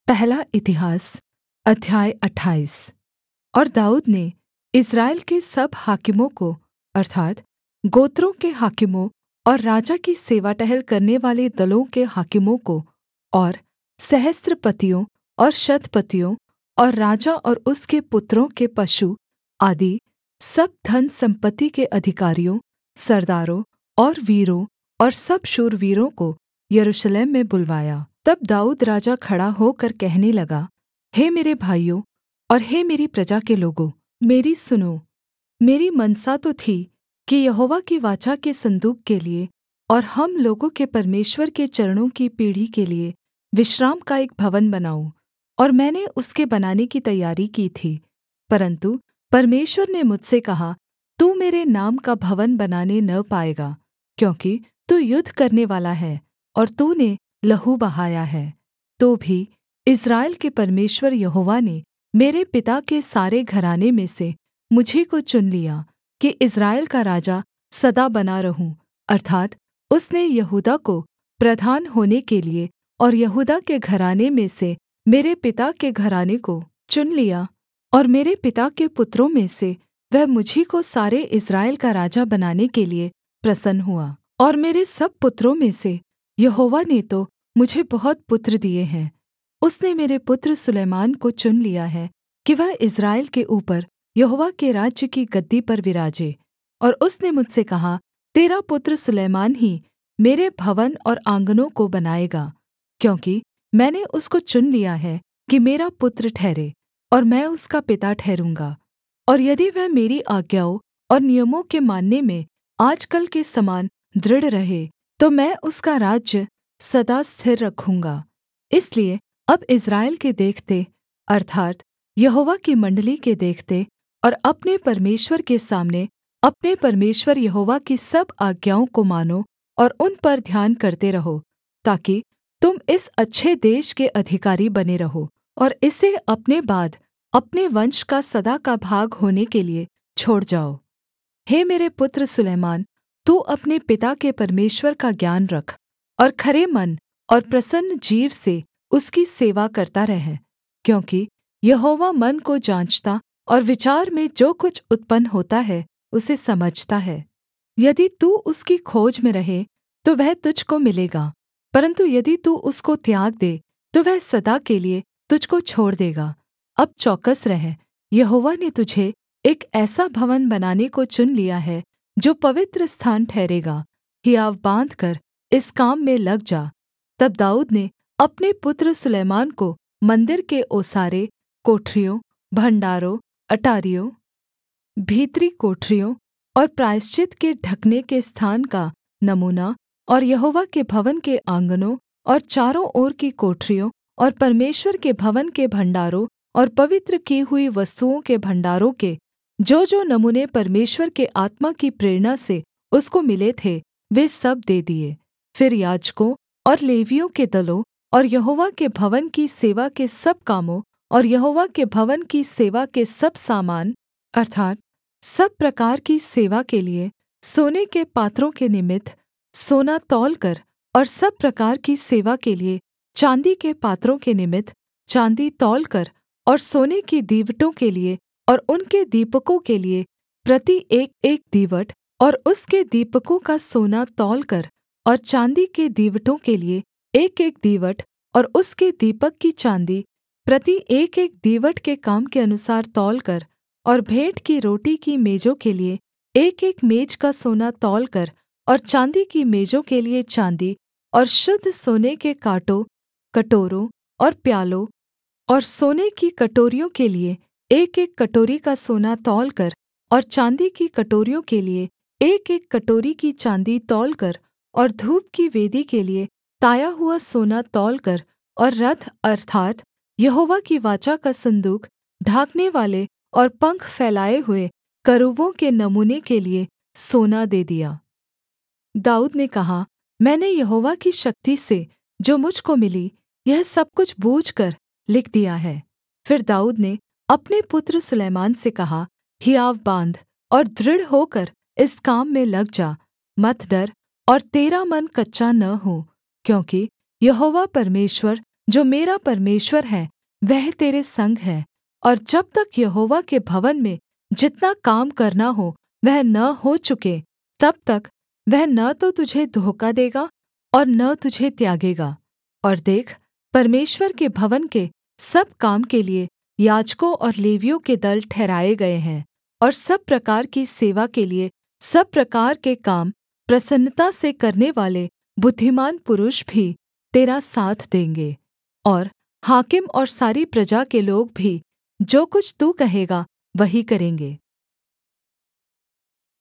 पहला इतिहास अध्याय 28। और दाऊद ने इस्राएल के सब हाकिमों को अर्थात् गोत्रों के हाकिमों और राजा की सेवा टहल करनेवाले दलों के हाकिमों को और सहस्त्रपतियों और शतपतियों और राजा और उसके पुत्रों के पशु आदि सब धनसम्पत्ति के अधिकारियों सरदारों और वीरों और सब शूरवीरों को यरूशलेम में बुलवाया। तब दाऊद राजा खड़ा होकर कहने लगा, हे मेरे भाइयों और हे मेरी प्रजा के लोगों, मेरी सुनो। मेरी मनसा तो थी कि यहोवा की वाचा के सन्दूक के लिये और हम लोगों के परमेश्वर के चरणों की पीढ़ी के लिये विश्राम का एक भवन बनाऊँ, और मैंने उसके बनाने की तैयारी की थी। परन्तु परमेश्वर ने मुझसे कहा, तू मेरे नाम का भवन बनाने न पाएगा, क्योंकि तू युद्ध करनेवाला है और तूने लहू बहाया है। तो भी इस्राएल के परमेश्वर यहोवा ने मेरे पिता के सारे घराने में से मुझी को चुन लिया कि इस्राएल का राजा सदा बना रहूँ। अर्थात् उसने यहूदा को प्रधान होने के लिये और यहूदा के घराने में से मेरे पिता के घराने को चुन लिया, और मेरे पिता के पुत्रों में से वह मुझी को सारे इस्राएल का राजा बनाने के लिये प्रसन्न हुआ। और मेरे सब पुत्रों में से यहोवा ने तो मुझे बहुत पुत्र दिए हैं। उसने मेरे पुत्र सुलैमान को चुन लिया है कि वह इस्राएल के ऊपर यहोवा के राज्य की गद्दी पर विराजे। और उसने मुझसे कहा, तेरा पुत्र सुलैमान ही मेरे भवन और आँगनों को बनाएगा, क्योंकि मैंने उसको चुन लिया है कि मेरा पुत्र ठहरे और मैं उसका पिता ठहरूँगा। और यदि वह मेरी आज्ञाओं और नियमों के मानने में आजकल के समान दृढ़ रहे, तो मैं उसका राज्य सदा स्थिर रखूँगा। इसलिए अब इस्राएल के देखते अर्थात् यहोवा की मण्डली के देखते और अपने परमेश्वर के सामने अपने परमेश्वर यहोवा की सब आज्ञाओं को मानो और उन पर ध्यान करते रहो, ताकि तुम इस अच्छे देश के अधिकारी बने रहो और इसे अपने बाद अपने वंश का सदा का भाग होने के लिये छोड़ जाओ। हे मेरे पुत्र सुलैमान, तू अपने पिता के परमेश्वर का ज्ञान रख और खरे मन और प्रसन्न जीव से उसकी सेवा करता रह, क्योंकि यहोवा मन को जाँचता और विचार में जो कुछ उत्पन्न होता है उसे समझता है। यदि तू उसकी खोज में रहे तो वह तुझको मिलेगा, परन्तु यदि तू उसको त्याग दे तो वह सदा के लिये तुझको छोड़ देगा। अब चौकस रह, यहोवा ने तुझे एक ऐसा भवन बनाने को चुन लिया है जो पवित्र स्थान ठहरेगा। हियाव बाँधकर इस काम में लग जा। तब दाऊद ने अपने पुत्र सुलैमान को मन्दिर के ओसारे, कोठरियों, भण्डारों, अटारियों, भीतरी कोठरियों और प्रायश्चित के ढकने के स्थान का नमूना और यहोवा के भवन के आँगनों और चारों ओर की कोठरियों और परमेश्वर के भवन के भण्डारों और पवित्र की हुई वस्तुओं के भण्डारों के जो नमूने परमेश्वर के आत्मा की प्रेरणा से उसको मिले थे, वे सब दे दिए। फिर याजकों और लेवियों के दलों और यहोवा के भवन की सेवा के सब कामों और यहोवा के भवन की सेवा के सब सामान अर्थात् सब प्रकार की सेवा के लिये सोने के पात्रों के निमित्त सोना तौलकर और सब प्रकार की सेवा के लिये चाँदी के पात्रों के निमित्त चाँदी तौलकर और सोने की दीवटों के लिये और उनके दीपकों के लिये प्रति एकएक दीवट और उसके दीपकों का सोना तौलकर और चाँदी के दीवटों के लिये एकएक दीवट और उसके दीपक की चाँदी प्रति एकएक दीवट के काम के अनुसार तौलकर और भेंट की रोटी की मेजों के लिये एकएक मेज का सोना तौलकर और चाँदी की मेजों के लिये चाँदी और शुद्ध सोने के काँटों, कटोरों और प्यालों और सोने की कटोरियों के लिये एकएक कटोरी का सोना तौलकर और चाँदी की कटोरियों के लिये एकएक कटोरी की चाँदी तौलकर और धूप की वेदी के लिये ताया हुआ सोना तौलकर और रथ अर्थात् यहोवा की वाचा का सन्दूक ढाँकनेवाले और पंख फैलाए हुए करूबों के नमूने के लिये सोना दे दिया। दाऊद ने कहा, मैंने यहोवा की शक्ति से जो मुझ को मिली यह सब कुछ बूझकर लिख दिया है। फिर दाऊद ने अपने पुत्र सुलैमान से कहा, हियाव बाँध और दृढ़ होकर इस काम में लग जा, मत डर और तेरा मन कच्चा न हो, क्योंकि यहोवा परमेश्वर जो मेरा परमेश्वर है वह तेरे संग है, और जब तक यहोवा के भवन में जितना काम करना हो वह न हो चुके, तब तक वह न तो तुझे धोखा देगा और न तुझे त्यागेगा। और देख, परमेश्वर के भवन के सब काम के लिये याजकों और लेवियों के दल ठहराए गए हैं, और सब प्रकार की सेवा के लिये सब प्रकार के काम प्रसन्नता से करनेवाले बुद्धिमान पुरुष भी तेरा साथ देंगे। और हाकिम और सारी प्रजा के लोग भी जो कुछ तू कहेगा वही करेंगे।